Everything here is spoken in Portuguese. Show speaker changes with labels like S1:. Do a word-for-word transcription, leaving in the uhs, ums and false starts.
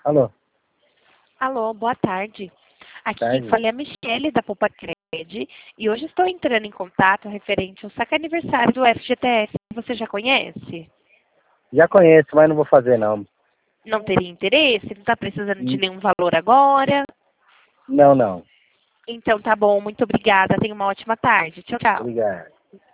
S1: Alô,
S2: Alô, boa tarde. Aqui quem
S1: tarde.
S2: fala é a Michele da Poupa Cred e hoje estou entrando em contato referente ao saque aniversário do F G T S. Você já conhece?
S1: Já conheço, mas não vou fazer não.
S2: Não teria interesse? Não está precisando de
S1: Hum,
S2: nenhum valor agora?
S1: Não, não.
S2: Então tá bom, muito obrigada. Tenha uma ótima tarde. Tchau, tchau.
S1: Obrigado.